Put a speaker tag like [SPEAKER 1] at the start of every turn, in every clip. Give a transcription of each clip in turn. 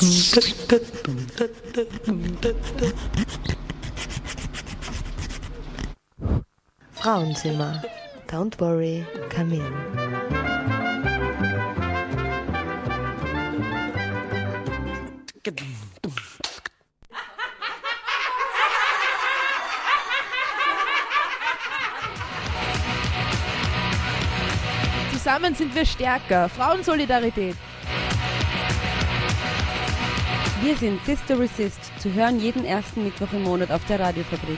[SPEAKER 1] Frauenzimmer. Don't worry, come in.
[SPEAKER 2] Zusammen sind wir stärker. Frauensolidarität.
[SPEAKER 3] Wir sind Sister Resist, zu hören jeden ersten Mittwoch im Monat auf der Radiofabrik.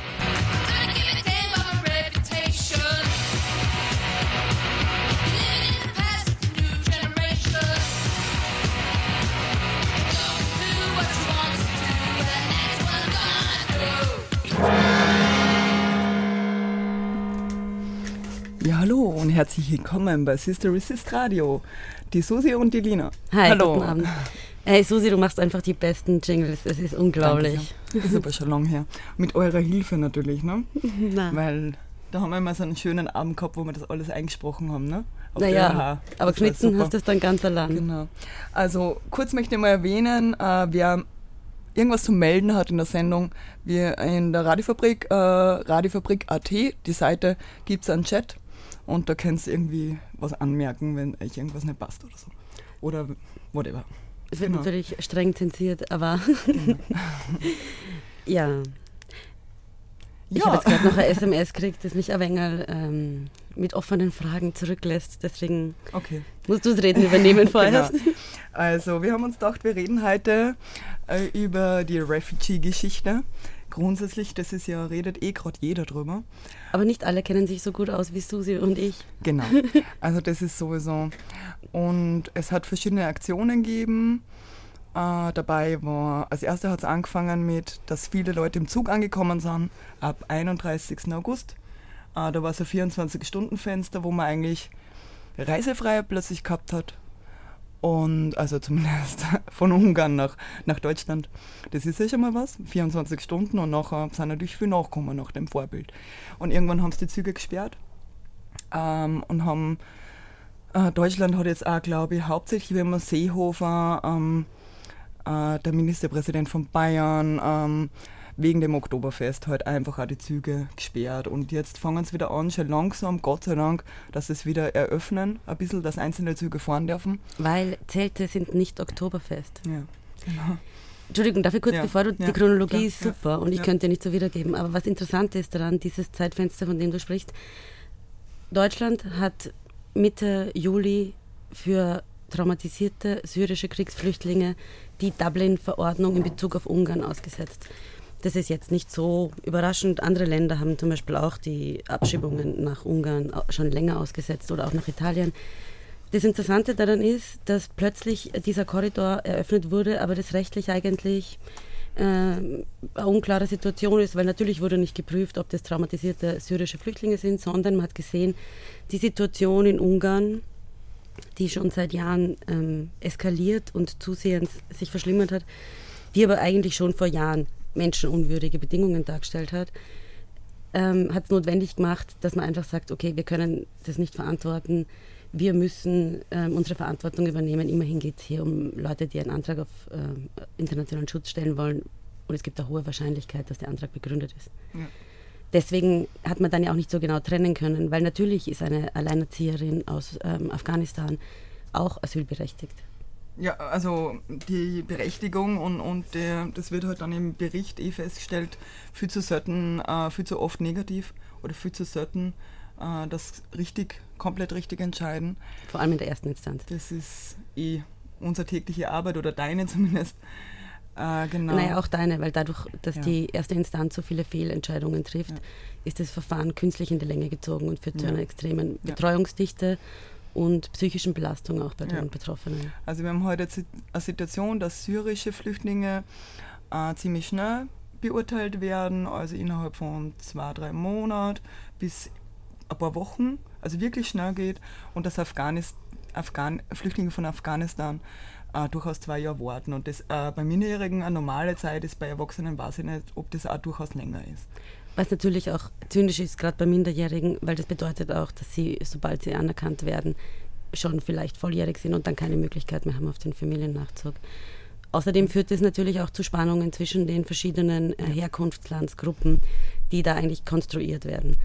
[SPEAKER 4] Ja, hallo und herzlich willkommen bei Sister Resist Radio. Die Susi und die Lina.
[SPEAKER 3] Hi,
[SPEAKER 4] hallo.
[SPEAKER 3] Guten Abend. Hey Susi, du machst einfach die besten Jingles, es ist unglaublich.
[SPEAKER 4] Das ist aber schon lange her. Mit eurer Hilfe natürlich, ne?
[SPEAKER 3] Na.
[SPEAKER 4] Weil da haben wir immer so einen schönen Abend gehabt, wo wir das alles eingesprochen haben, ne?
[SPEAKER 3] Naja, aber geschnitten hast du es dann ganz allein.
[SPEAKER 4] Genau. Also kurz möchte ich mal erwähnen, wer irgendwas zu melden hat in der Sendung, wir in der Radiofabrik, Radiofabrik.at, die Seite, gibt es einen Chat und da kannst du irgendwie was anmerken, wenn euch irgendwas nicht passt oder so. Oder whatever.
[SPEAKER 3] Es wird natürlich streng zensiert, aber ja. Ich habe jetzt gerade noch ein SMS gekriegt, das mich ein wenig mit offenen Fragen zurücklässt. Deswegen musst du das Reden übernehmen vorher.
[SPEAKER 4] Genau. Also wir haben uns gedacht, wir reden heute über die Refugee-Geschichte. Grundsätzlich, das ist ja, redet gerade jeder drüber.
[SPEAKER 3] Aber nicht alle kennen sich so gut aus wie Susi und ich.
[SPEAKER 4] Genau, also das ist sowieso. Und es hat verschiedene Aktionen gegeben. Dabei war, als erste hat es angefangen mit, dass viele Leute im Zug angekommen sind, ab 31. August. Da war so ein 24-Stunden-Fenster, wo man eigentlich reisefrei plötzlich gehabt hat. Und also zumindest von Ungarn nach Deutschland. Das ist ja schon mal was, 24 Stunden und nachher sind natürlich viel nachgekommen nach dem Vorbild. Und irgendwann haben sie die Züge gesperrt und haben, Deutschland hat jetzt auch, glaube ich, hauptsächlich, wenn man Seehofer, der Ministerpräsident von Bayern, wegen dem Oktoberfest halt einfach auch die Züge gesperrt. Und jetzt fangen sie wieder an, schon langsam, Gott sei Dank, dass sie es wieder eröffnen, ein bisschen, dass einzelne Züge fahren dürfen.
[SPEAKER 3] Weil Zelte sind nicht Oktoberfest.
[SPEAKER 4] Ja, genau.
[SPEAKER 3] Entschuldigung, darf ich kurz, bevor du, die Chronologie ist super und ich könnte nicht so wiedergeben, aber was interessant ist daran, dieses Zeitfenster, von dem du sprichst, Deutschland hat Mitte Juli für traumatisierte syrische Kriegsflüchtlinge die Dublin-Verordnung in Bezug auf Ungarn ausgesetzt. Das ist jetzt nicht so überraschend. Andere Länder haben zum Beispiel auch die Abschiebungen nach Ungarn schon länger ausgesetzt oder auch nach Italien. Das Interessante daran ist, dass plötzlich dieser Korridor eröffnet wurde, aber das rechtlich eigentlich eine unklare Situation ist, weil natürlich wurde nicht geprüft, ob das traumatisierte syrische Flüchtlinge sind, sondern man hat gesehen, die Situation in Ungarn, die schon seit Jahren eskaliert und zusehends sich verschlimmert hat, die aber eigentlich schon vor Jahren menschenunwürdige Bedingungen dargestellt hat, hat es notwendig gemacht, dass man einfach sagt, okay, wir können das nicht verantworten, wir müssen unsere Verantwortung übernehmen. Immerhin geht es hier um Leute, die einen Antrag auf internationalen Schutz stellen wollen und es gibt eine hohe Wahrscheinlichkeit, dass der Antrag begründet ist. Ja. Deswegen hat man dann ja auch nicht so genau trennen können, weil natürlich ist eine Alleinerzieherin aus Afghanistan auch asylberechtigt.
[SPEAKER 4] Ja, also die Berechtigung und das wird halt dann im Bericht festgestellt, viel zu selten, viel zu oft negativ oder viel zu selten das komplett richtig entscheiden.
[SPEAKER 3] Vor allem in der ersten Instanz.
[SPEAKER 4] Das ist unsere tägliche Arbeit oder deine zumindest. Genau.
[SPEAKER 3] Naja, auch deine, weil dadurch, dass die erste Instanz so viele Fehlentscheidungen trifft, ist das Verfahren künstlich in die Länge gezogen und führt zu einer extremen Betreuungsdichte und psychischen Belastung auch bei den Betroffenen. Also wir haben heute eine Situation, dass syrische Flüchtlinge
[SPEAKER 4] ziemlich schnell beurteilt werden, also innerhalb von 2-3 Monaten bis ein paar Wochen, also wirklich schnell geht und dass Flüchtlinge von Afghanistan durchaus 2 Jahre warten und das bei Minderjährigen eine normale Zeit ist, bei Erwachsenen weiß ich nicht, ob das auch durchaus länger ist. Was natürlich auch zynisch ist, gerade bei Minderjährigen, weil das bedeutet auch, dass sie, sobald sie anerkannt werden, schon vielleicht volljährig sind und dann keine Möglichkeit mehr haben auf den Familiennachzug.
[SPEAKER 3] Außerdem führt es natürlich auch zu Spannungen zwischen den verschiedenen Herkunftslandsgruppen, die da eigentlich konstruiert werden.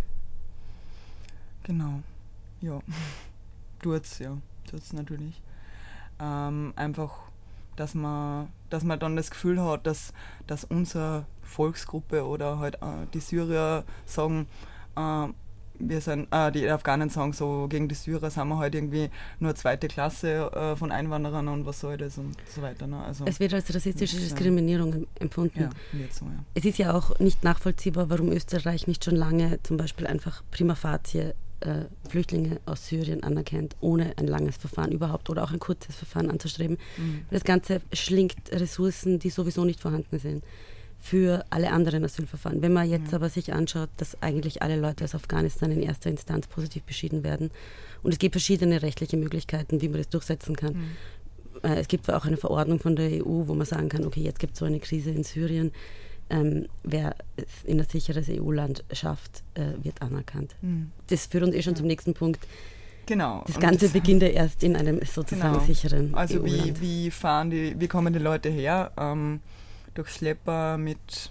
[SPEAKER 4] Genau. Ja. Tut's natürlich. Einfach, dass man dann das Gefühl hat, dass unsere Volksgruppe oder halt die Syrier sagen, wir sind, die Afghanen sagen so, gegen die Syrer sind wir halt irgendwie nur zweite Klasse von Einwanderern und was soll das und so weiter. Ne? Also,
[SPEAKER 3] es wird als rassistische Diskriminierung empfunden.
[SPEAKER 4] Ja, wird so, ja.
[SPEAKER 3] Es ist ja auch nicht nachvollziehbar, warum Österreich nicht schon lange zum Beispiel einfach prima facie Flüchtlinge aus Syrien anerkennt, ohne ein langes Verfahren überhaupt oder auch ein kurzes Verfahren anzustreben. Das Ganze schlingt Ressourcen, die sowieso nicht vorhanden sind, für alle anderen Asylverfahren. Wenn man jetzt aber sich anschaut, dass eigentlich alle Leute aus Afghanistan in erster Instanz positiv beschieden werden und es gibt verschiedene rechtliche Möglichkeiten, wie man das durchsetzen kann. Es gibt auch eine Verordnung von der EU, wo man sagen kann, okay, jetzt gibt es so eine Krise in Syrien, wer es in ein sicheres EU-Land schafft, wird anerkannt. Das führt uns schon zum nächsten Punkt.
[SPEAKER 4] Genau.
[SPEAKER 3] Das Ganze beginnt ja erst in einem sozusagen sicheren
[SPEAKER 4] Also
[SPEAKER 3] EU-Land.
[SPEAKER 4] wie kommen die Leute her? Durch Schlepper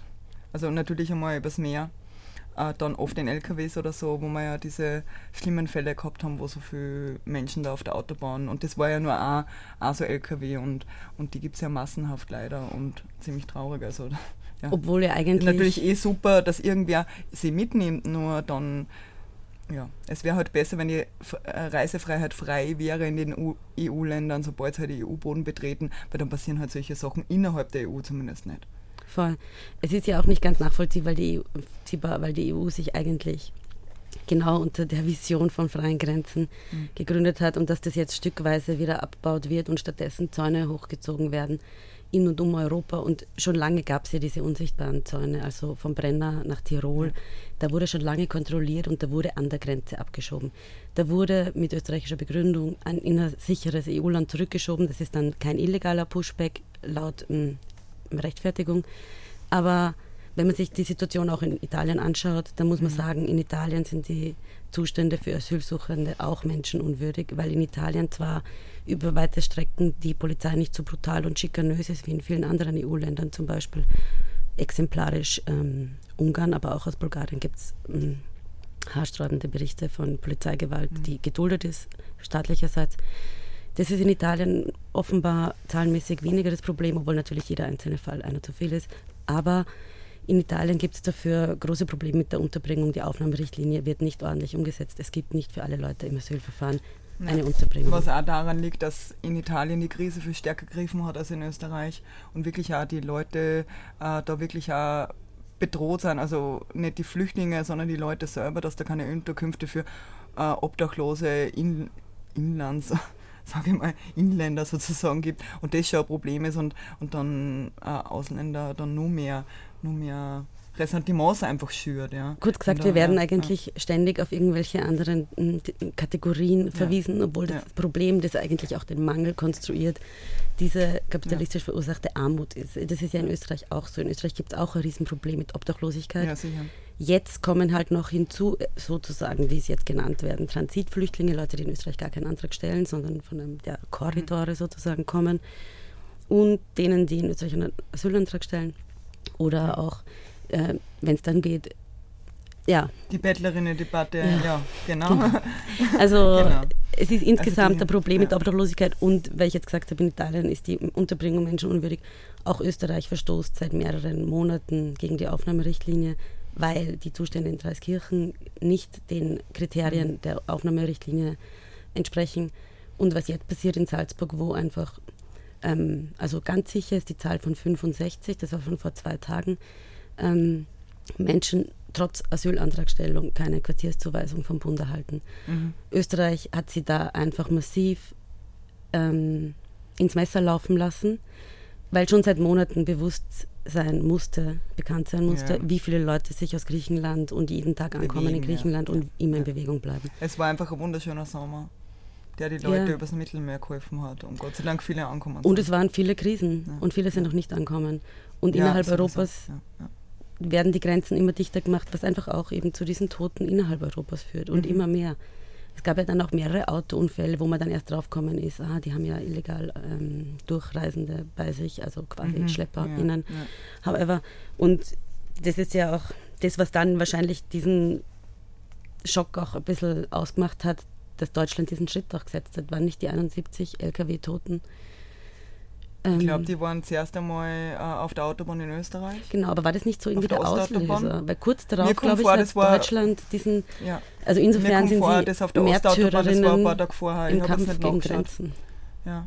[SPEAKER 4] also natürlich einmal übers Meer, dann oft in LKWs oder so, wo wir ja diese schlimmen Fälle gehabt haben, wo so viele Menschen da auf der Autobahn, und das war ja nur ein so LKW und die gibt es ja massenhaft leider und ziemlich traurig. Also, ja.
[SPEAKER 3] Obwohl ja eigentlich...
[SPEAKER 4] Natürlich super, dass irgendwer sie mitnimmt, nur dann, ja, es wäre halt besser, wenn die Reisefreiheit frei wäre in den EU-Ländern, sobald sie halt die EU-Boden betreten, weil dann passieren halt solche Sachen innerhalb der EU zumindest nicht.
[SPEAKER 3] Voll. Es ist ja auch nicht ganz nachvollziehbar, weil die EU sich eigentlich genau unter der Vision von freien Grenzen gegründet hat und dass das jetzt stückweise wieder abgebaut wird und stattdessen Zäune hochgezogen werden in und um Europa. Und schon lange gab es ja diese unsichtbaren Zäune, also vom Brenner nach Tirol. Da wurde schon lange kontrolliert und da wurde an der Grenze abgeschoben. Da wurde mit österreichischer Begründung in ein sicheres EU-Land zurückgeschoben. Das ist dann kein illegaler Pushback laut Rechtfertigung. Aber wenn man sich die Situation auch in Italien anschaut, dann muss man sagen, in Italien sind die Zustände für Asylsuchende auch menschenunwürdig, weil in Italien zwar über weite Strecken die Polizei nicht so brutal und schikanös ist wie in vielen anderen EU-Ländern, zum Beispiel exemplarisch Ungarn, aber auch aus Bulgarien gibt es haarsträubende Berichte von Polizeigewalt, die geduldet ist, staatlicherseits. Das ist in Italien offenbar zahlenmäßig weniger das Problem, obwohl natürlich jeder einzelne Fall einer zu viel ist. Aber in Italien gibt es dafür große Probleme mit der Unterbringung. Die Aufnahmerichtlinie wird nicht ordentlich umgesetzt. Es gibt nicht für alle Leute im Asylverfahren eine Unterbringung.
[SPEAKER 4] Was auch daran liegt, dass in Italien die Krise viel stärker gegriffen hat als in Österreich und wirklich auch die Leute da wirklich auch bedroht sind. Also nicht die Flüchtlinge, sondern die Leute selber, dass da keine Unterkünfte für Obdachlose Inländer sozusagen gibt und das schon ein Problem ist und dann Ausländer dann nur mehr Ressentiments einfach schürt. Ja.
[SPEAKER 3] Kurz gesagt, wir werden eigentlich ständig auf irgendwelche anderen Kategorien verwiesen, obwohl das Problem, das eigentlich auch den Mangel konstruiert, diese kapitalistisch verursachte Armut ist. Das ist ja in Österreich auch so. In Österreich gibt es auch ein Riesenproblem mit Obdachlosigkeit.
[SPEAKER 4] Ja, sicher.
[SPEAKER 3] Jetzt kommen halt noch hinzu, sozusagen, wie es jetzt genannt werden, Transitflüchtlinge, Leute, die in Österreich gar keinen Antrag stellen, sondern von einem der Korridore sozusagen kommen und denen, die in Österreich einen Asylantrag stellen oder auch, wenn es dann geht, ja.
[SPEAKER 4] Die Bettlerinnen-Debatte, ja, genau.
[SPEAKER 3] Also
[SPEAKER 4] genau.
[SPEAKER 3] Es ist insgesamt ein Problem mit der Obdachlosigkeit und, weil ich jetzt gesagt habe, in Italien ist die Unterbringung menschenunwürdig. Auch Österreich verstoßt seit mehreren Monaten gegen die Aufnahmerichtlinie, weil die Zustände in Dreiskirchen nicht den Kriterien der Aufnahmerichtlinie entsprechen. Und was jetzt passiert in Salzburg, wo einfach, also ganz sicher ist die Zahl von 65, das war von vor 2 Tagen, Menschen trotz Asylantragstellung keine Quartierszuweisung vom Bund erhalten. Österreich hat sie da einfach massiv ins Messer laufen lassen, weil schon seit Monaten bekannt sein musste, wie viele Leute sich aus Griechenland und jeden Tag ankommen in Griechenland und immer in Bewegung bleiben.
[SPEAKER 4] Es war einfach ein wunderschöner Sommer, der die Leute übers Mittelmeer geholfen hat und Gott sei Dank viele ankommen sind.
[SPEAKER 3] Und es waren viele Krisen und viele sind noch nicht ankommen. Und innerhalb Europas werden die Grenzen immer dichter gemacht, was einfach auch eben zu diesen Toten innerhalb Europas führt und immer mehr. Es gab ja dann auch mehrere Autounfälle, wo man dann erst draufgekommen ist, die haben ja illegal Durchreisende bei sich, also quasi SchlepperInnen. Ja. However, und das ist ja auch das, was dann wahrscheinlich diesen Schock auch ein bisschen ausgemacht hat, dass Deutschland diesen Schritt auch gesetzt hat. Waren nicht die 71 LKW-Toten?
[SPEAKER 4] Ich glaube, die waren zuerst einmal auf der Autobahn in Österreich.
[SPEAKER 3] Genau, aber war das nicht so irgendwie der Auslöser? Weil kurz darauf, glaube ich, hat Deutschland diesen... Ja. Also insofern sind sie
[SPEAKER 4] das auf der Ostautobahn, das war ein paar Tage vorher.
[SPEAKER 3] Im Kampf gegen Grenzen.
[SPEAKER 4] Ja.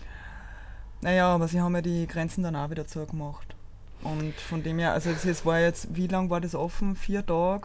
[SPEAKER 4] Naja, aber sie haben ja die Grenzen dann auch wieder zugemacht. Und von dem her, also das war jetzt, wie lange war das offen? 4 Tage.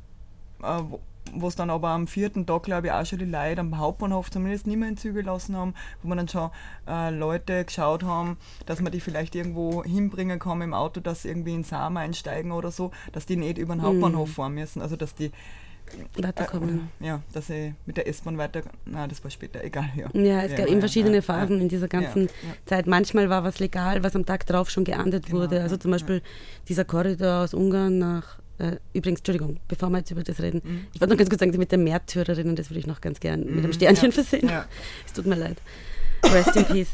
[SPEAKER 4] Wo es dann aber am 4. Tag, glaube ich, auch schon die Leute am Hauptbahnhof zumindest nicht mehr in Züge gelassen haben, wo man dann schon Leute geschaut haben, dass man die vielleicht irgendwo hinbringen kann im Auto, dass sie irgendwie in Sam einsteigen oder so, dass die nicht über den Hauptbahnhof fahren müssen, also dass die
[SPEAKER 3] weiterkommen.
[SPEAKER 4] Ja, dass sie mit der S-Bahn weiter... Nein, das war später, egal.
[SPEAKER 3] Ja, es gab eben verschiedene Phasen in dieser ganzen Zeit. Manchmal war was legal, was am Tag drauf schon geahndet wurde. Also zum Beispiel dieser Korridor aus Ungarn nach... übrigens, Entschuldigung, bevor wir jetzt über das reden. Ich wollte noch ganz kurz sagen, mit den Märtyrerinnen, das würde ich noch ganz gern mit einem Sternchen versehen. Ja. Es tut mir leid. Rest in peace.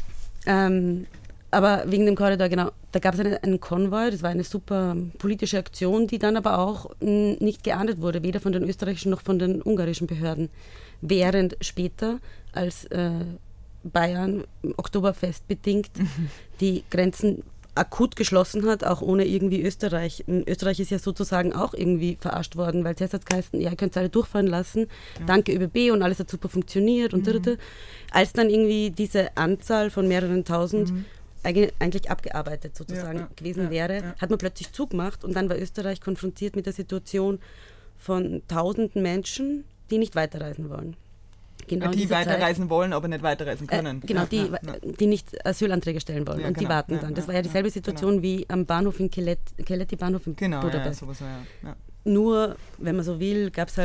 [SPEAKER 3] Aber wegen dem Korridor, genau, da gab es einen Konvoi, das war eine super politische Aktion, die dann aber auch nicht geahndet wurde, weder von den österreichischen noch von den ungarischen Behörden. Während später, als Bayern Oktoberfest bedingt die Grenzen akut geschlossen hat, auch ohne irgendwie Österreich. Österreich ist ja sozusagen auch irgendwie verarscht worden, weil zuerst hat es geheißen, ja, ihr könnt es alle durchfahren lassen, danke ÖBB und alles hat super funktioniert und als dann irgendwie diese Anzahl von mehreren tausend eigentlich abgearbeitet sozusagen gewesen wäre, hat man plötzlich zugemacht und dann war Österreich konfrontiert mit der Situation von tausenden Menschen, die nicht weiterreisen wollen. Genau
[SPEAKER 4] die weiterreisen wollen, aber nicht weiterreisen können.
[SPEAKER 3] Genau, die nicht Asylanträge stellen wollen und die warten dann. Das war ja dieselbe Situation wie am Bahnhof in Keleti Bahnhof in Budapest.
[SPEAKER 4] Ja, sowieso, ja.
[SPEAKER 3] Nur, wenn man so will, es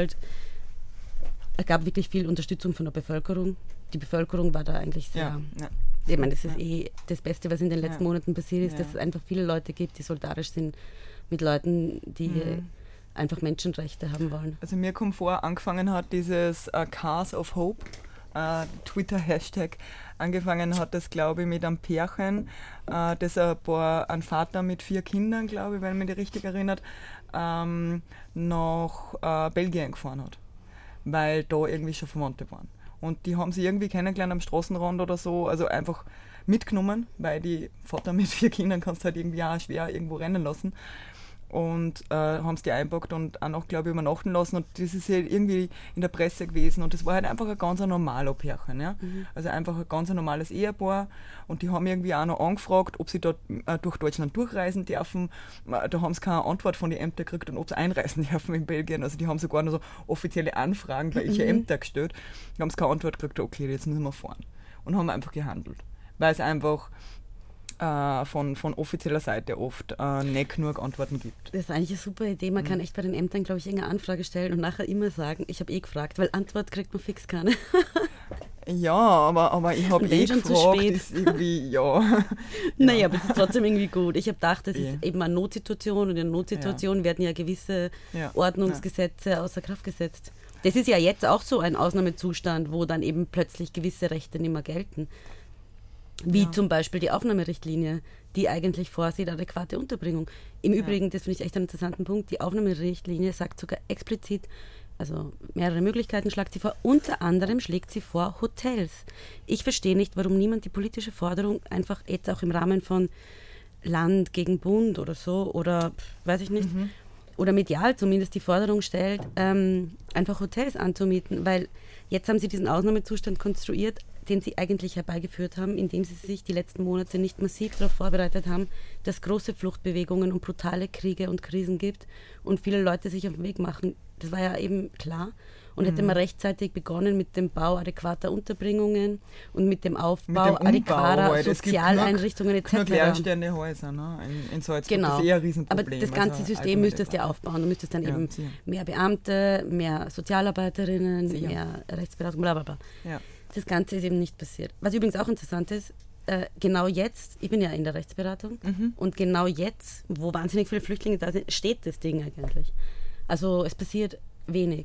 [SPEAKER 3] gab wirklich viel Unterstützung von der Bevölkerung. Die Bevölkerung war da eigentlich sehr... Ich meine, das ist das Beste, was in den letzten Monaten passiert ist, dass es einfach viele Leute gibt, die solidarisch sind mit Leuten, die... einfach Menschenrechte haben wollen.
[SPEAKER 4] Also mir kommt vor, angefangen hat dieses Cars of Hope, Twitter-Hashtag, angefangen hat das, glaube ich, mit einem Pärchen, das ein Vater mit 4 Kindern, glaube ich, wenn man mich richtig erinnert, nach Belgien gefahren hat, weil da irgendwie schon Verwandte waren. Und die haben sie irgendwie kennengelernt am Straßenrand oder so, also einfach mitgenommen, weil die Vater mit 4 Kindern kannst du halt irgendwie auch schwer irgendwo rennen lassen. Und haben es die einpackt und auch noch, glaube ich, übernachten lassen. Und das ist halt irgendwie in der Presse gewesen. Und das war halt einfach ein ganz normaler Pärchen. Ja? Also einfach ein ganz normales Ehepaar. Und die haben irgendwie auch noch angefragt, ob sie dort durch Deutschland durchreisen dürfen. Da haben sie keine Antwort von den Ämtern gekriegt und ob sie einreisen dürfen in Belgien. Also die haben sogar noch so offizielle Anfragen bei welche Ämter gestellt. Die haben sie keine Antwort gekriegt, okay, jetzt müssen wir fahren. Und haben einfach gehandelt. Weil es einfach... von offizieller Seite oft nicht genug Antworten gibt.
[SPEAKER 3] Das ist eigentlich eine super Idee. Man kann echt bei den Ämtern, glaube ich, eine Anfrage stellen und nachher immer sagen, ich habe gefragt, weil Antwort kriegt man fix keine.
[SPEAKER 4] Ja, aber ich habe gefragt, ist irgendwie,
[SPEAKER 3] Naja, aber es ist trotzdem irgendwie gut. Ich habe gedacht, das ist eben eine Notsituation und in Notsituationen werden ja gewisse Ordnungsgesetze außer Kraft gesetzt. Das ist ja jetzt auch so ein Ausnahmezustand, wo dann eben plötzlich gewisse Rechte nicht mehr gelten. Wie zum Beispiel die Aufnahmerichtlinie, die eigentlich vorsieht adäquate Unterbringung. Im Übrigen, das finde ich echt einen interessanten Punkt, die Aufnahmerichtlinie sagt sogar explizit, also mehrere Möglichkeiten schlägt sie vor, unter anderem schlägt sie vor Hotels. Ich verstehe nicht, warum niemand die politische Forderung einfach jetzt auch im Rahmen von Land gegen Bund oder so, oder weiß ich nicht, oder medial zumindest die Forderung stellt, einfach Hotels anzumieten, weil jetzt haben sie diesen Ausnahmezustand konstruiert, den sie eigentlich herbeigeführt haben, indem sie sich die letzten Monate nicht massiv darauf vorbereitet haben, dass es große Fluchtbewegungen und brutale Kriege und Krisen gibt und viele Leute sich auf den Weg machen. Das war ja eben klar. Und hätte man rechtzeitig begonnen mit dem Bau adäquater Unterbringungen und mit dem Aufbau adäquater Sozialeinrichtungen etc.
[SPEAKER 4] Nur leerstehende Häuser, ne? In Salzburg,
[SPEAKER 3] genau.
[SPEAKER 4] Das ist eher ein Riesenproblem.
[SPEAKER 3] Aber das ganze System müsstest du ja aufbauen. Du müsstest dann eben mehr Beamte, mehr Sozialarbeiterinnen, mehr Rechtsberatung, bla bla bla. Ja. Das Ganze ist eben nicht passiert. Was übrigens auch interessant ist, genau jetzt, ich bin ja in der Rechtsberatung, und genau jetzt, wo wahnsinnig viele Flüchtlinge da sind, steht das Ding eigentlich. Also es passiert wenig.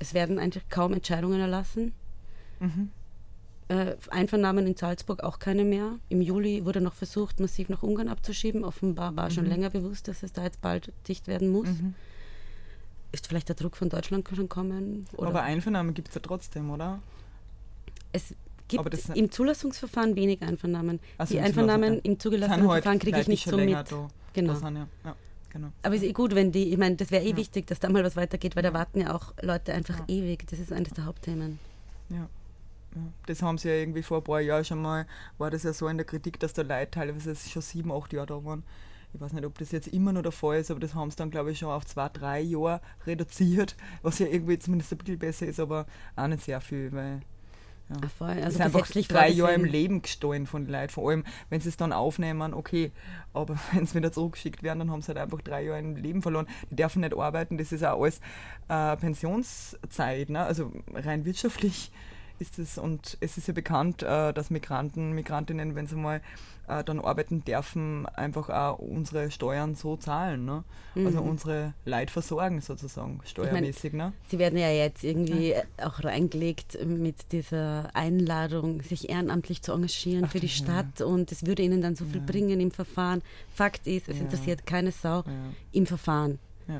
[SPEAKER 3] es werden eigentlich kaum Entscheidungen erlassen.
[SPEAKER 4] Mhm.
[SPEAKER 3] Einvernahmen in Salzburg auch keine mehr. Im Juli wurde noch versucht, massiv nach Ungarn abzuschieben. Offenbar war schon länger bewusst, dass es da jetzt bald dicht werden muss.
[SPEAKER 4] Mhm.
[SPEAKER 3] Ist vielleicht der Druck von Deutschland schon kommen? Oder?
[SPEAKER 4] Aber Einvernahmen gibt es ja trotzdem, oder?
[SPEAKER 3] Es gibt im Zulassungsverfahren wenig Einvernahmen.
[SPEAKER 4] Also
[SPEAKER 3] die Einvernahmen im zugelassenen Verfahren kriege ich nicht so mit. Genau.
[SPEAKER 4] Genau.
[SPEAKER 3] Aber es ist gut, wenn ich meine, das wäre wichtig, dass da mal was weitergeht, weil da warten ja auch Leute einfach ewig. Das ist eines der Hauptthemen.
[SPEAKER 4] Ja. Das haben sie ja irgendwie vor ein paar Jahren schon mal, war das ja so in der Kritik, dass da Leute teilweise schon 7, 8 Jahre da waren. Ich weiß nicht, ob das jetzt immer noch der Fall ist, aber das haben sie dann, glaube ich, schon auf 2, 3 Jahre reduziert, was ja irgendwie zumindest ein bisschen besser ist, aber auch nicht sehr viel, weil
[SPEAKER 3] Voll. Also
[SPEAKER 4] ist einfach 3 Jahre im Leben gestohlen von den Leuten, vor allem, wenn sie es dann aufnehmen, okay, aber wenn sie wieder zurückgeschickt werden, dann haben sie halt einfach 3 Jahre im Leben verloren. Die dürfen nicht arbeiten, das ist auch alles Pensionszeit, ne? Also rein wirtschaftlich ist es, und es ist ja bekannt, dass Migrantinnen, wenn sie mal dann arbeiten dürfen, einfach auch unsere Steuern so zahlen, ne? Also unsere Leute versorgen sozusagen, steuermäßig. Ne?
[SPEAKER 3] Sie werden ja jetzt irgendwie auch reingelegt mit dieser Einladung, sich ehrenamtlich zu engagieren für die Stadt, und es würde ihnen dann so viel bringen im Verfahren. Fakt ist, es interessiert keine Sau im Verfahren.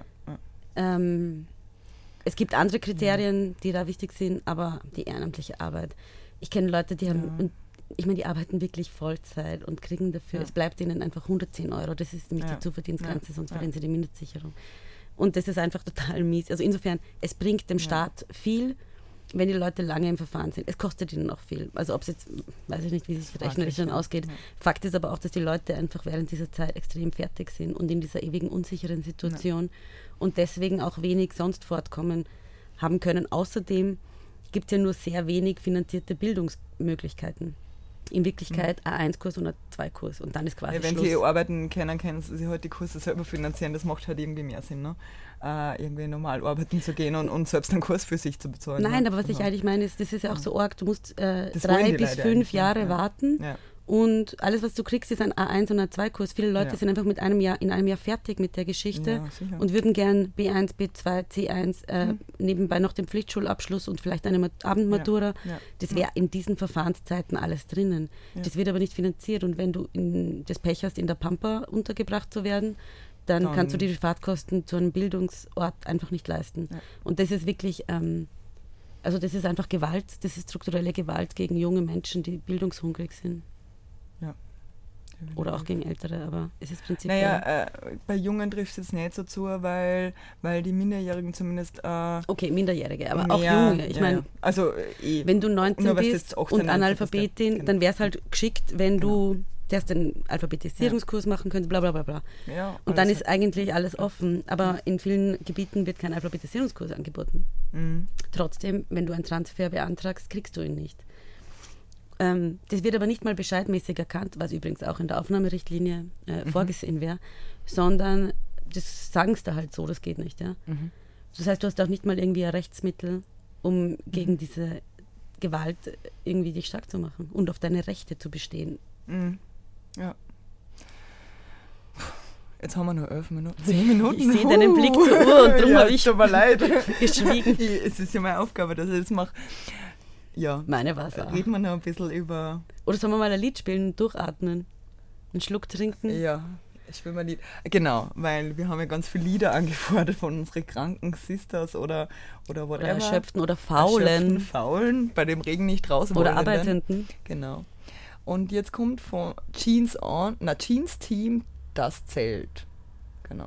[SPEAKER 3] Es gibt andere Kriterien, die da wichtig sind, aber die ehrenamtliche Arbeit. Ich kenne Leute, die haben, und ich meine, die arbeiten wirklich Vollzeit und kriegen dafür, es bleibt ihnen einfach 110 €. Das ist nämlich die Zuverdienstgrenze, sonst verlieren sie die Mindestsicherung. Und das ist einfach total mies. Also insofern, es bringt dem Staat viel, wenn die Leute lange im Verfahren sind. Es kostet ihnen auch viel. Also ob es jetzt, weiß ich nicht, wie sich rechnerisch dann ausgeht. Fakt ist aber auch, dass die Leute einfach während dieser Zeit extrem fertig sind und in dieser ewigen unsicheren Situation und deswegen auch wenig sonst Fortkommen haben können. Außerdem gibt es ja nur sehr wenig finanzierte Bildungsmöglichkeiten. In Wirklichkeit A1-Kurs und A2-Kurs, und dann ist quasi
[SPEAKER 4] wenn
[SPEAKER 3] Schluss.
[SPEAKER 4] sie arbeiten können sie halt die Kurse selber finanzieren, das macht halt irgendwie mehr Sinn, ne? Irgendwie normal arbeiten zu gehen und selbst einen Kurs für sich zu bezahlen.
[SPEAKER 3] Nein,
[SPEAKER 4] ne?
[SPEAKER 3] aber was ich eigentlich meine, ist, das ist ja auch so arg, du musst 3
[SPEAKER 4] wollen
[SPEAKER 3] bis 5 Jahre warten.
[SPEAKER 4] Ja.
[SPEAKER 3] Und alles, was du kriegst, ist ein A1- und A2-Kurs. Viele Leute sind einfach in einem Jahr fertig mit der Geschichte und würden gern B1, B2, C1, nebenbei noch den Pflichtschulabschluss und vielleicht eine Abendmatura. Das wäre in diesen Verfahrenszeiten alles drinnen. Das wird aber nicht finanziert, und wenn du das Pech hast, in der Pampa untergebracht zu werden, dann kannst du dir die Fahrtkosten zu einem Bildungsort einfach nicht leisten. Und das ist wirklich, also das ist einfach Gewalt, das ist strukturelle Gewalt gegen junge Menschen, die bildungshungrig sind. Oder auch gegen Ältere, aber es ist prinzipiell...
[SPEAKER 4] Naja, bei Jungen trifft es jetzt nicht so zu, weil die Minderjährigen zumindest...
[SPEAKER 3] okay, Minderjährige, aber auch Junge. Ich meine,
[SPEAKER 4] also,
[SPEAKER 3] wenn du 19 bist
[SPEAKER 4] 18,
[SPEAKER 3] und Analphabetin, dann wäre es halt geschickt, wenn du erst den Alphabetisierungskurs machen könntest, bla bla bla bla. Ja, und dann ist eigentlich alles offen, aber in vielen Gebieten wird kein Alphabetisierungskurs angeboten. Trotzdem, wenn du einen Transfer beantragst, kriegst du ihn nicht. Das wird aber nicht mal bescheidmäßig erkannt, was übrigens auch in der Aufnahmerichtlinie vorgesehen wäre, sondern das sagen sie da halt so, das geht nicht. Ja? Das heißt, du hast auch nicht mal irgendwie ein Rechtsmittel, um gegen diese Gewalt irgendwie dich stark zu machen und auf deine Rechte zu bestehen.
[SPEAKER 4] Ja. Jetzt haben wir nur 11 Minuten. 10 Minuten?
[SPEAKER 3] Ich sehe deinen Blick zur Uhr, und darum habe ich
[SPEAKER 4] tut mir leid.
[SPEAKER 3] geschwiegen.
[SPEAKER 4] Es ist ja meine Aufgabe, dass ich das mache. Ja.
[SPEAKER 3] Meine war es auch.
[SPEAKER 4] Reden wir noch ein bisschen über...
[SPEAKER 3] Oder sollen wir mal ein Lied spielen und durchatmen? Einen Schluck trinken?
[SPEAKER 4] Ja, spielen wir ein Lied. Genau, weil wir haben ja ganz viele Lieder angefordert von unseren kranken Sisters oder whatever.
[SPEAKER 3] Oder Erschöpften oder Faulen.
[SPEAKER 4] Faulen, bei dem Regen nicht raus wollen.
[SPEAKER 3] Oder Arbeitenden.
[SPEAKER 4] Genau. Und jetzt kommt von Jeans Team, Das Zelt. Genau.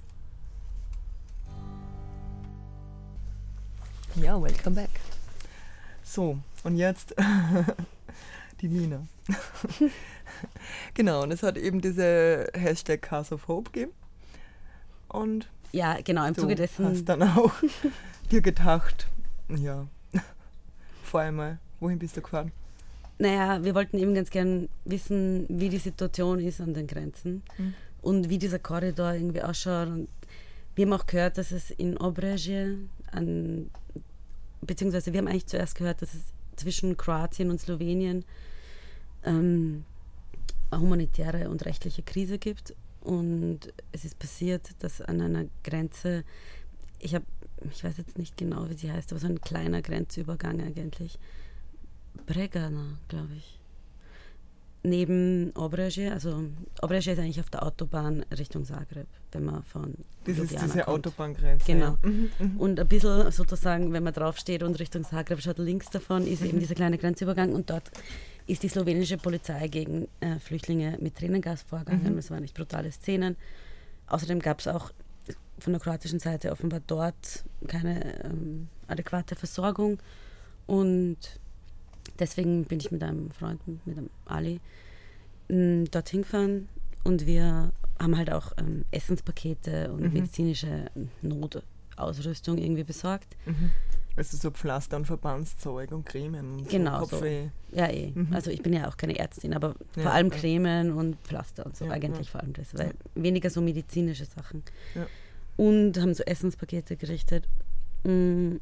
[SPEAKER 1] Ja, welcome back.
[SPEAKER 4] So, und jetzt die Nina. Genau, und es hat eben diese Hashtag Cars of Hope gegeben. Und
[SPEAKER 3] ja, genau, im Zuge dessen
[SPEAKER 4] hast dann auch dir gedacht, ja, vor einmal, wohin bist du gefahren?
[SPEAKER 3] Naja, wir wollten eben ganz gern wissen, wie die Situation ist an den Grenzen und wie dieser Korridor irgendwie ausschaut. Und wir haben auch gehört, dass es in Obrežje, beziehungsweise wir haben eigentlich zuerst gehört, dass es zwischen Kroatien und Slowenien eine humanitäre und rechtliche Krise gibt. Und es ist passiert, dass an einer Grenze, ich habe ich weiß jetzt nicht genau, wie sie heißt, aber so ein kleiner Grenzübergang eigentlich. Bregana, glaube ich. Neben Obrežje, also Obrežje ist eigentlich auf der Autobahn Richtung Zagreb, wenn man von
[SPEAKER 5] Das ist
[SPEAKER 3] Ljubljana
[SPEAKER 5] diese
[SPEAKER 3] kommt.
[SPEAKER 5] Autobahngrenze.
[SPEAKER 3] Genau.
[SPEAKER 5] Ja.
[SPEAKER 3] Und ein bisschen sozusagen, wenn man draufsteht und Richtung Zagreb schaut, links davon ist eben dieser kleine Grenzübergang und dort ist die slowenische Polizei gegen Flüchtlinge mit Tränengas vorgegangen. Das waren echt brutale Szenen. Außerdem gab es auch von der kroatischen Seite offenbar dort keine adäquate Versorgung und deswegen bin ich mit einem Freund, mit dem Ali, dorthin gefahren und wir haben halt auch Essenspakete und medizinische Notausrüstung irgendwie besorgt.
[SPEAKER 5] Also so Pflaster und Verbandszeug und Cremen und
[SPEAKER 3] Genau,
[SPEAKER 5] so Kopfweh.
[SPEAKER 3] Ja, Also ich bin ja auch keine Ärztin, aber vor allem Cremen und Pflaster und so, eigentlich vor allem das, weil weniger so medizinische Sachen.
[SPEAKER 5] Ja.
[SPEAKER 3] Und haben so Essenspakete gerichtet. Und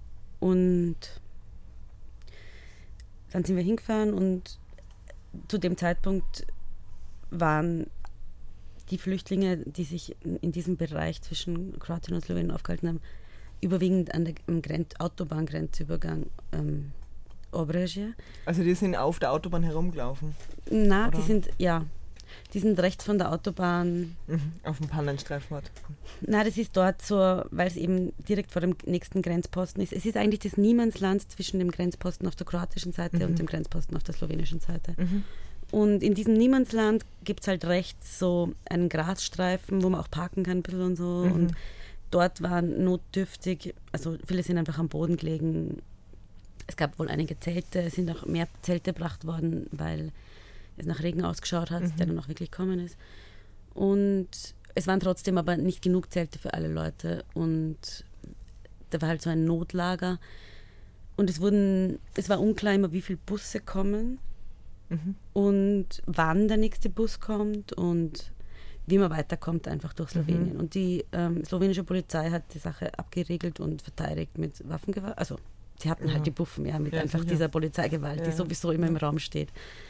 [SPEAKER 3] dann sind wir hingefahren und zu dem Zeitpunkt waren die Flüchtlinge, die sich in diesem Bereich zwischen Kroatien und Slowenien aufgehalten haben, überwiegend am Autobahngrenzübergang Obrežje.
[SPEAKER 5] Also die sind auf der Autobahn herumgelaufen?
[SPEAKER 3] Na,
[SPEAKER 5] Oder?
[SPEAKER 3] die sind rechts von der Autobahn.
[SPEAKER 5] Auf dem Pannenstreifort.
[SPEAKER 3] Na, das ist dort so, weil es eben direkt vor dem nächsten Grenzposten ist. Es ist eigentlich das Niemandsland zwischen dem Grenzposten auf der kroatischen Seite und dem Grenzposten auf der slowenischen Seite. Und in diesem Niemandsland gibt es halt rechts so einen Grasstreifen, wo man auch parken kann ein bisschen und so. Und dort waren notdürftig, also viele sind einfach am Boden gelegen. Es gab wohl einige Zelte, es sind auch mehr Zelte gebracht worden, weil es nach Regen ausgeschaut hat, der dann auch wirklich gekommen ist. Und es waren trotzdem aber nicht genug Zelte für alle Leute. Und da war halt so ein Notlager. Und es war unklar immer, wie viele Busse kommen und wann der nächste Bus kommt und wie man weiterkommt einfach durch Slowenien. Und die slowenische Polizei hat die Sache abgeregelt und verteidigt mit Waffengewalt. Also sie hatten halt die Buffen, ja, mit einfach dieser Polizeigewalt, die sowieso immer im Raum steht.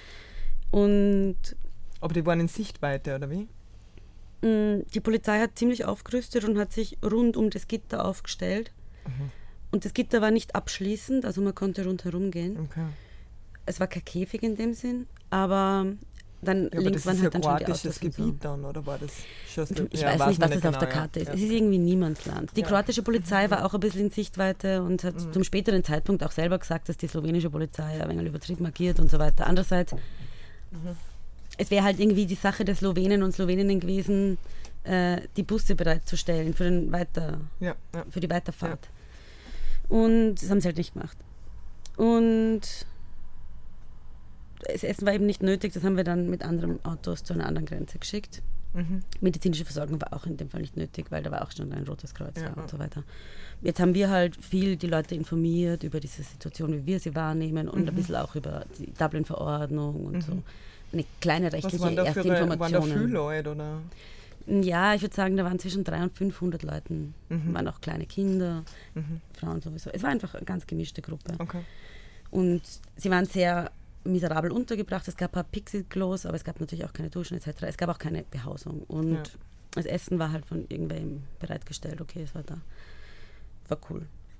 [SPEAKER 3] Und
[SPEAKER 5] Aber die waren in Sichtweite, oder wie?
[SPEAKER 3] die Polizei hat ziemlich aufgerüstet und hat sich rund um das Gitter aufgestellt. Und das Gitter war nicht abschließend, also man konnte rundherum gehen.
[SPEAKER 5] Okay.
[SPEAKER 3] Es war kein Käfig in dem Sinn, aber dann
[SPEAKER 5] Ja,
[SPEAKER 3] links waren
[SPEAKER 5] aber das ist ja
[SPEAKER 3] halt dann schon die
[SPEAKER 5] kroatisches
[SPEAKER 3] Autos und so.
[SPEAKER 5] Gebiet dann, oder war das schon
[SPEAKER 3] Ich weiß nicht, was es auf der Karte ist. Es ist irgendwie Niemandsland. Die kroatische Polizei war auch ein bisschen in Sichtweite und hat zum späteren Zeitpunkt auch selber gesagt, dass die slowenische Polizei ein wenig übertrieben agiert und so weiter. Andererseits, es wäre halt irgendwie die Sache der Slowenen und Sloweninnen gewesen, die Busse bereitzustellen für die Weiterfahrt. Und das haben sie halt nicht gemacht. Und das Essen war eben nicht nötig, das haben wir dann mit anderen Autos zu einer anderen Grenze geschickt. Medizinische Versorgung war auch in dem Fall nicht nötig, weil da war auch schon ein Rotes Kreuz da und so weiter. Jetzt haben wir halt viel die Leute informiert über diese Situation, wie wir sie wahrnehmen und ein bisschen auch über die Dublin-Verordnung und so. Eine kleine rechtliche erste Informationen.
[SPEAKER 5] Waren da viele Leute, oder?
[SPEAKER 3] Ja, ich würde sagen, da waren zwischen 300 und 500 Leuten. Waren auch kleine Kinder, Frauen sowieso. Es war einfach eine ganz gemischte Gruppe.
[SPEAKER 5] Okay.
[SPEAKER 3] Und sie waren sehr miserabel untergebracht. Es gab ein paar Pixie-Klos, aber es gab natürlich auch keine Duschen etc. Es gab auch keine Behausung. Und das Essen war halt von irgendwem bereitgestellt. Okay, es war da. War cool.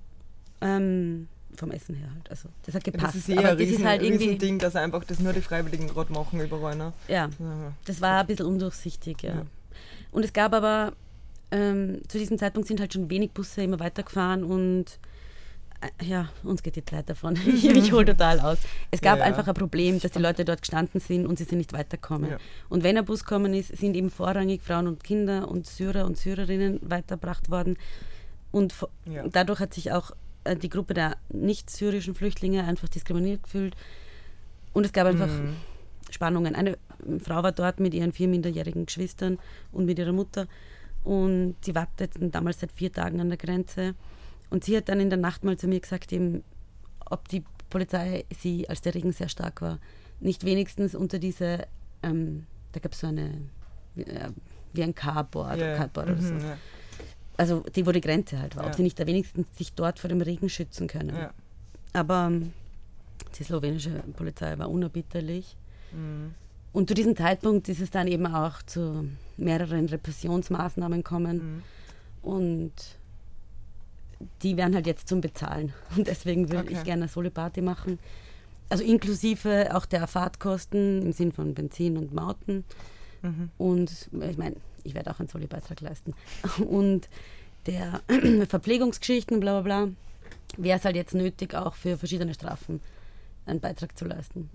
[SPEAKER 3] Vom Essen her halt. Also das hat gepasst.
[SPEAKER 5] Das ist
[SPEAKER 3] aber
[SPEAKER 5] ein
[SPEAKER 3] das ist halt irgendwie
[SPEAKER 5] Riesending, dass einfach das nur die Freiwilligen gerade machen überall. Ne?
[SPEAKER 3] Ja, das war ein bisschen undurchsichtig. Ja. Und es gab aber, zu diesem Zeitpunkt sind halt schon wenig Busse immer weitergefahren und uns geht die Zeit davon. Ich hole total aus. Es gab einfach ein Problem, dass die Leute dort gestanden sind und sie sind nicht weitergekommen. Ja. Und wenn ein Bus gekommen ist, sind eben vorrangig Frauen und Kinder und Syrer und Syrerinnen weitergebracht worden. Und dadurch hat sich auch die Gruppe der nicht-syrischen Flüchtlinge einfach diskriminiert gefühlt. Und es gab einfach Spannungen. Eine Frau war dort mit ihren 4 minderjährigen Geschwistern und mit ihrer Mutter. Und sie warteten damals seit 4 Tagen an der Grenze. Und sie hat dann in der Nacht mal zu mir gesagt, eben, ob die Polizei sie, als der Regen sehr stark war, nicht wenigstens unter diese, da gab es so eine, wie ein Cardboard oder so. Ja. Also die, wo die Grenze halt war, ob sie nicht da wenigstens sich dort vor dem Regen schützen können. Ja. Aber die slowenische Polizei war unerbitterlich. Und zu diesem Zeitpunkt ist es dann eben auch zu mehreren Repressionsmaßnahmen gekommen. Und die werden halt jetzt zum Bezahlen. Und deswegen würde ich gerne eine Soli-Party machen. Also inklusive auch der Fahrtkosten im Sinn von Benzin und Mauten. Und ich meine, ich werde auch einen Soli-Beitrag leisten. Und der Verpflegungsgeschichten, bla bla bla, wäre es halt jetzt nötig, auch für verschiedene Strafen einen Beitrag zu leisten.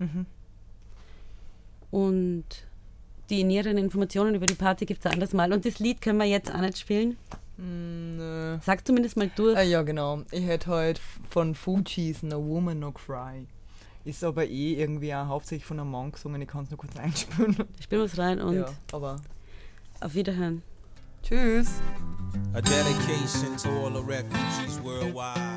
[SPEAKER 3] Und die näheren Informationen über die Party gibt es anderes Mal. Und das Lied können wir jetzt auch nicht spielen.
[SPEAKER 5] Nö.
[SPEAKER 3] Sag zumindest mal durch.
[SPEAKER 5] Ja, genau. Ich hätte halt von Fugees No Woman No Cry. Ist aber irgendwie auch hauptsächlich von einem Mann gesungen. Ich kann es nur kurz einspielen.
[SPEAKER 3] Spielen wir es rein und
[SPEAKER 5] aber
[SPEAKER 3] auf Wiederhören.
[SPEAKER 5] Tschüss.
[SPEAKER 6] A dedication to all the refugees worldwide.